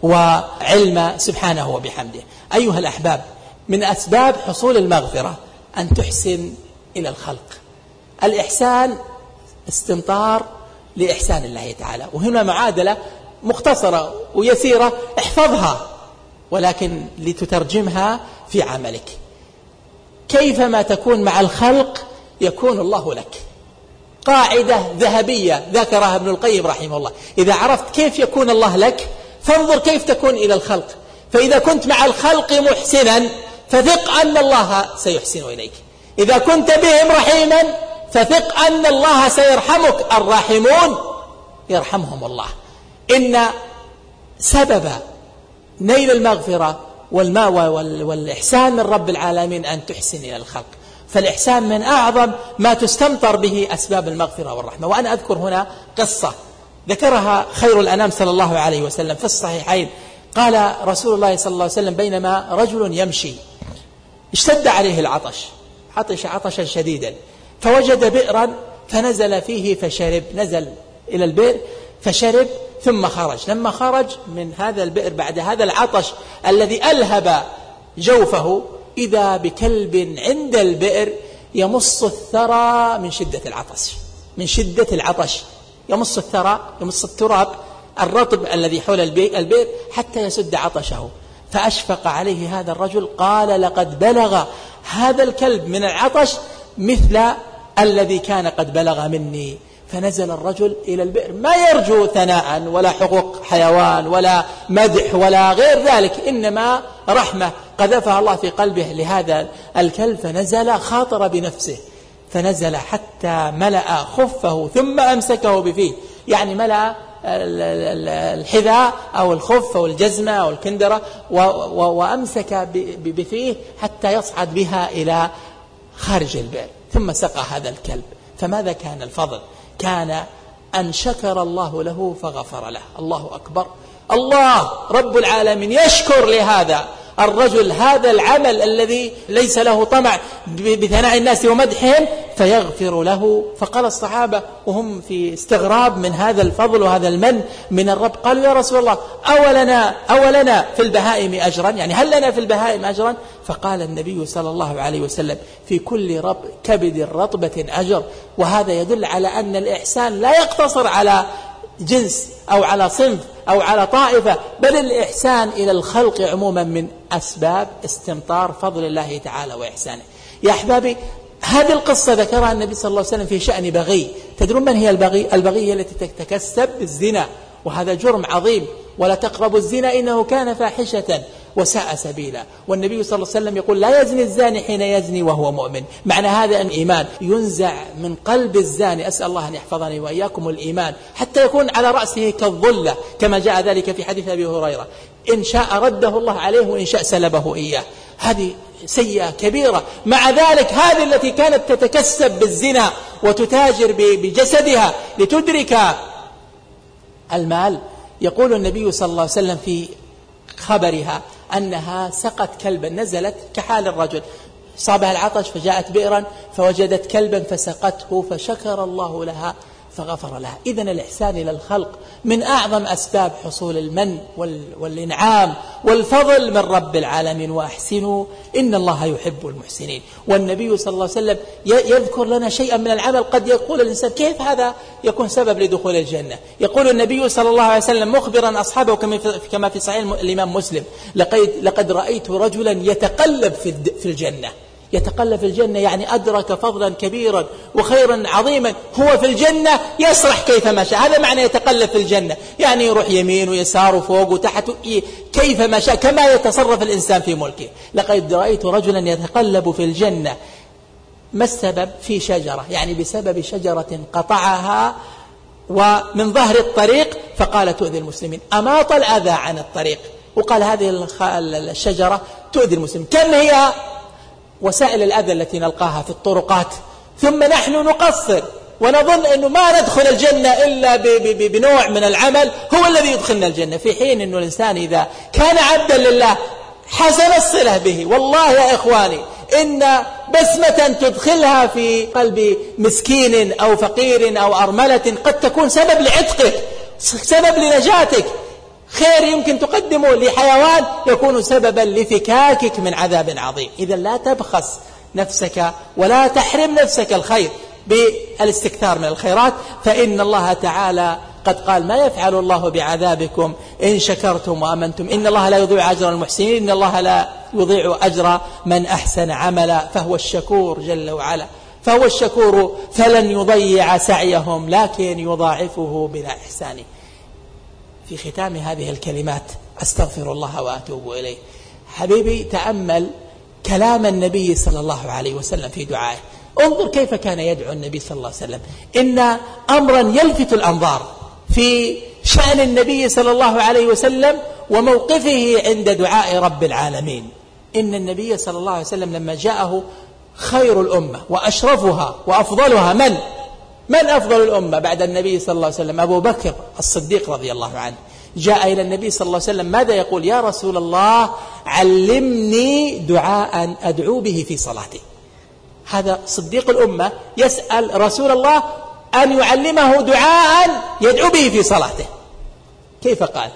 وعلما سبحانه وبحمده. أيها الأحباب، من أسباب حصول المغفرة أن تحسن إلى الخلق. الإحسان استمطار لإحسان الله تعالى، وهنا معادلة مختصرة ويسيرة احفظها، ولكن لتترجمها في عملك. كيفما تكون مع الخلق يكون الله لك. قاعدة ذهبية ذكرها ابن القيم رحمه الله: إذا عرفت كيف يكون الله لك فانظر كيف تكون إلى الخلق. فإذا كنت مع الخلق محسنا فثق أن الله سيحسن إليك. إذا كنت بهم رحيما فثق أن الله سيرحمك. الراحمون يرحمهم الله. إن سبب نيل المغفرة والماوى والإحسان من رب العالمين أن تحسن إلى الخلق. فالإحسان من أعظم ما تستمطر به أسباب المغفرة والرحمة. وأنا أذكر هنا قصة ذكرها خير الأنام صلى الله عليه وسلم في الصحيحين. قال رسول الله صلى الله عليه وسلم: بينما رجل يمشي اشتد عليه العطش، عطش عطشا شديدا، فوجد بئرا فنزل فيه فشرب. نزل إلى البئر فشرب ثم خرج. لما خرج من هذا البئر بعد هذا العطش الذي ألهب جوفه، إذا بكلب عند البئر يمص الثرى من شدة العطش. من شدة العطش يمص الثرى، يمص التراب الرطب الذي حول البئر حتى يسد عطشه. فأشفق عليه هذا الرجل، قال: لقد بلغ هذا الكلب من العطش مثل الذي كان قد بلغ مني. فنزل الرجل إلى البئر ما يرجو ثناء ولا حقوق حيوان ولا مدح ولا غير ذلك، إنما رحمة قذفها الله في قلبه لهذا الكلب. فنزل خاطر بنفسه، فنزل حتى ملأ خفه ثم أمسكه بفيه، يعني ملأ الحذاء أو الخف أو الجزمة أو الكندرة وأمسك بفيه حتى يصعد بها إلى خارج البئر، ثم سقى هذا الكلب. فماذا كان الفضل؟ كان أن شكر الله له فغفر له. الله أكبر. الله رب العالمين يشكر لهذا الرجل هذا العمل الذي ليس له طمع بثناء الناس ومدحهم فيغفر له. فقال الصحابة وهم في استغراب من هذا الفضل وهذا المن من الرب، قالوا يا رسول الله أولنا في البهائم أجرا، يعني هل لنا في البهائم أجرا؟ فقال النبي صلى الله عليه وسلم في كل كبد رطبة أجر. وهذا يدل على أن الإحسان لا يقتصر على جنس أو على صنف أو على طائفة، بل الإحسان إلى الخلق عموما من أسباب استمطار فضل الله تعالى وإحسانه. يا أحبابي، هذه القصة ذكرها النبي صلى الله عليه وسلم في شأن بغي. تدرون من هي البغي؟ البغي هي التي تتكسب بالزنا، وهذا جرم عظيم. ولا تقربوا الزنا إنه كان فاحشة وساء سبيلا. والنبي صلى الله عليه وسلم يقول لا يزني الزاني حين يزني وهو مؤمن. معنى هذا أن الإيمان ينزع من قلب الزاني، أسأل الله أن يحفظني وإياكم الإيمان، حتى يكون على رأسه كالظلة كما جاء ذلك في حديث أبي هريرة، إن شاء رده الله عليه وإن شاء سلبه إياه. هذه سيئة كبيرة. مع ذلك هذه التي كانت تتكسب بالزنا وتتاجر بجسدها لتدرك المال، يقول النبي صلى الله عليه وسلم في خبرها أنها سقت كلبا، نزلت كحال الرجل، صابها العطش فجاءت بئرا فوجدت كلبا فسقته فشكر الله لها فغفر لها. إذن الإحسان إلى الخلق من أعظم أسباب حصول المن والإنعام والفضل من رب العالمين. وأحسنوا إن الله يحب المحسنين. والنبي صلى الله عليه وسلم يذكر لنا شيئا من العمل قد يقول الإنسان كيف هذا يكون سبب لدخول الجنة. يقول النبي صلى الله عليه وسلم مخبرا أصحابه كما في صحيح الإمام مسلم لقد رأيت رجلا يتقلب في الجنة. يتقلب في الجنة يعني أدرك فضلا كبيرا وخيرا عظيما، هو في الجنة يسرح كيفما شاء. هذا معنى يتقلب في الجنة، يعني يروح يمين ويسار وفوق وتحت كيفما شاء كما يتصرف الإنسان في ملكه. لقد رأيت رجلا يتقلب في الجنة. ما السبب؟ في شجرة، يعني بسبب شجرة قطعها ومن ظهر الطريق فقال تؤذي المسلمين، أماط الأذى عن الطريق. وقال هذه الشجرة تؤذي المسلمين. كم هي وسائل الأذى التي نلقاها في الطرقات، ثم نحن نقصر ونظن أنه ما ندخل الجنة إلا بنوع من العمل هو الذي يدخلنا الجنة، في حين أنه الإنسان إذا كان عبدا لله حسن الصلة به. والله يا إخواني إن بسمة تدخلها في قلب مسكين أو فقير أو أرملة قد تكون سبب لعتقك، سبب لنجاتك. خير يمكن تقدمه لحيوان يكون سببا لفكاكك من عذاب عظيم. إذا لا تبخس نفسك ولا تحرم نفسك الخير بالاستكثار من الخيرات، فإن الله تعالى قد قال ما يفعل الله بعذابكم إن شكرتم وأمنتم إن الله لا يضيع أجر المحسنين، إن الله لا يضيع أجر من أحسن عملا. فهو الشكور جل وعلا، فهو الشكور فلن يضيع سعيهم لكن يضاعفه بلا إحسانه. في ختام هذه الكلمات أستغفر الله وأتوب إليه. حبيبي تأمل كلام النبي صلى الله عليه وسلم في دعائه، انظر كيف كان يدعو النبي صلى الله عليه وسلم. إن أمرا يلفت الأنظار في شأن النبي صلى الله عليه وسلم وموقفه عند دعاء رب العالمين. إن النبي صلى الله عليه وسلم لما جاءه خير الأمة وأشرفها وأفضلها، من أفضل الأمة بعد النبي صلى الله عليه وسلم؟ أبو بكر الصديق رضي الله عنه. جاء إلى النبي صلى الله عليه وسلم ماذا يقول؟ يا رسول الله علمني دعاء أدعو به في صلاتي. هذا صديق الأمة يسأل رسول الله أن يعلمه دعاء يدعو به في صلاته. كيف قال؟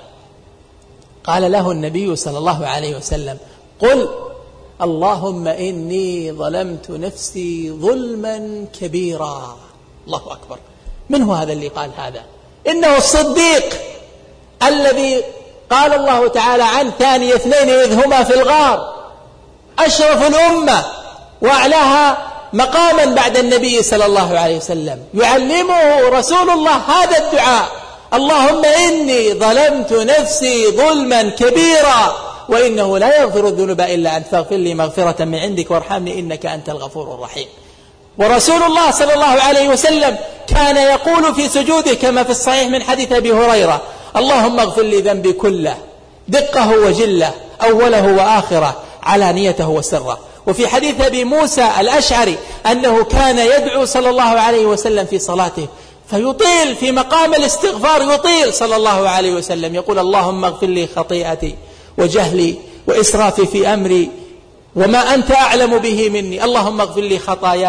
قال له النبي صلى الله عليه وسلم قل اللهم إني ظلمت نفسي ظلما كبيرا. الله أكبر. من هو هذا اللي قال هذا؟ إنه الصديق الذي قال الله تعالى عن ثاني اثنين إذ هما في الغار، أشرف الأمة وأعلاها مقاما بعد النبي صلى الله عليه وسلم، يعلمه رسول الله هذا الدعاء: اللهم إني ظلمت نفسي ظلما كبيرا وإنه لا يغفر الذنوب إلا أنت فاغفر لي مغفرة من عندك وارحمني إنك أنت الغفور الرحيم. ورسول الله صلى الله عليه وسلم كان يقول في سجوده كما في الصحيح من حديث أبي هريرة: اللهم اغفر لي ذنبي كله دقه وجله أوله وآخره علانيته وسره. وفي حديث أبي موسى الأشعري أنه كان يدعو صلى الله عليه وسلم في صلاته فيطيل في مقام الاستغفار، يطيل صلى الله عليه وسلم يقول: اللهم اغفر لي خطيئتي وجهلي وإسرافي في أمري وما أنت أعلم به مني. اللهم اغفر لي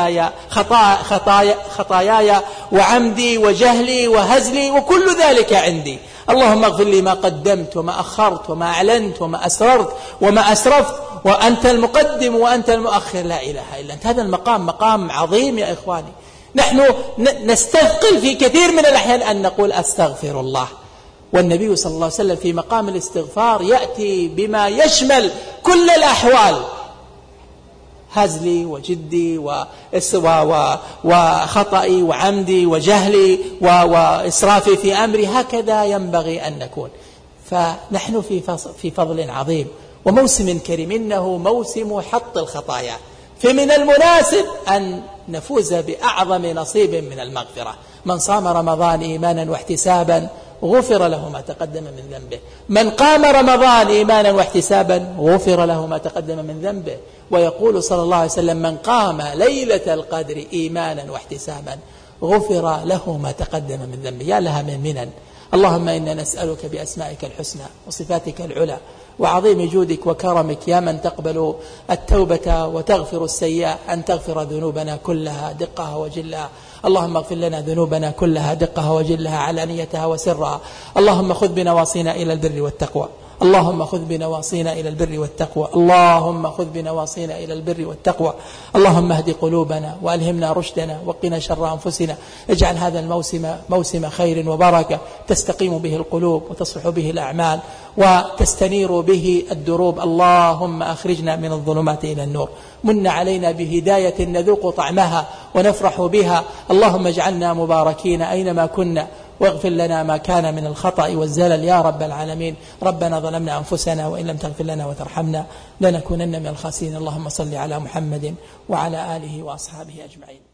خطاياي وعمدي وجهلي وهزلي وكل ذلك عندي. اللهم اغفر لي ما قدمت وما أخرت وما أعلنت وما أسررت وما أسرفت، وأنت المقدم وأنت المؤخر، لا إله إلا أنت. هذا المقام مقام عظيم يا إخواني. نحن نستثقل في كثير من الأحيان أن نقول أستغفر الله، والنبي صلى الله عليه وسلم في مقام الاستغفار يأتي بما يشمل كل الأحوال، هزلي وجدي وخطئي وعمدي وجهلي وإسرافي في أمري. هكذا ينبغي أن نكون. فنحن في فضل عظيم وموسم كريم، إنه موسم حط الخطايا، فمن المناسب أن نفوز بأعظم نصيب من المغفرة. من صام رمضان إيمانا واحتسابا غفر له ما تقدم من ذنبه. من قام رمضان إيمانا واحتسابا غفر له ما تقدم من ذنبه. ويقول صلى الله عليه وسلم: من قام ليلة القدر إيمانا واحتسابا غفر له ما تقدم من ذنبه. يا لها من منن. اللهم إنا نسألك بأسمائك الحسنى وصفاتك العلى وعظيم جودك وكرمك يا من تقبل التوبة وتغفر السيئة أن تغفر ذنوبنا كلها دقها وجلها. اللهم اغفر لنا ذنوبنا كلها دقها وجلها علانيتها وسرها. اللهم خذ بنواصينا إلى البر والتقوى. اللهم خذ بنواصينا إلى البر والتقوى. اللهم خذ بنواصينا إلى البر والتقوى. اللهم اهد قلوبنا وألهمنا رشدنا وقنا شر أنفسنا. اجعل هذا الموسم موسم خير وبركة تستقيم به القلوب وتصلح به الأعمال وتستنير به الدروب. اللهم أخرجنا من الظلمات إلى النور. من علينا بهداية نذوق طعمها ونفرح بها. اللهم اجعلنا مباركين أينما كنا، واغفر لنا ما كان من الخطأ والزلل يا رب العالمين. ربنا ظلمنا أنفسنا وإن لم تغفر لنا وترحمنا لنكونن من الخاسرين. اللهم صل على محمد وعلى آله وأصحابه أجمعين.